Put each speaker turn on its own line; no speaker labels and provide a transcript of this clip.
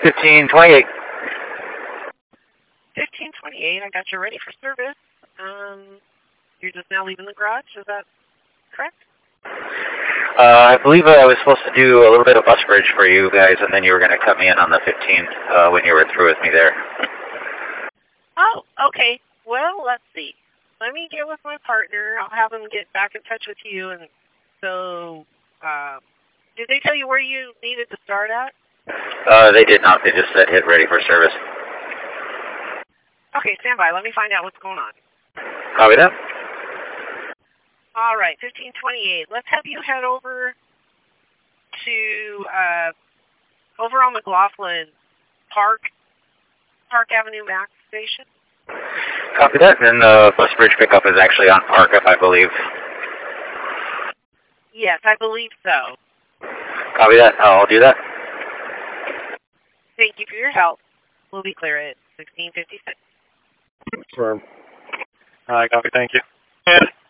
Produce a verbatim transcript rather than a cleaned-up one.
fifteen twenty-eight.
fifteen twenty-eight, I got you ready for service. Um, you're just now leaving the garage, is that correct?
Uh, I believe I was supposed to do a little bit of bus bridge for you guys, and then you were going to cut me in on the fifteen uh, when you were through with me there.
Oh, okay. Well, let's see. Let me get with my partner. I'll have him get back in touch with you. And so, uh, did they tell you where you needed to start at?
Uh, they did not. They just said hit ready for service.
Okay, stand by. Let me find out what's going on.
Copy that.
All right, fifteen twenty-eight. Let's have you head over to, uh, over on McLaughlin Park, Park Avenue Max Station.
Copy that. And the bus bridge pickup is actually on Park Up, I believe.
Yes, I believe so.
Copy that. I'll do that.
Thank you for your help. We'll be clear at sixteen fifty-six.
Confirm. All right, copy. Thank you.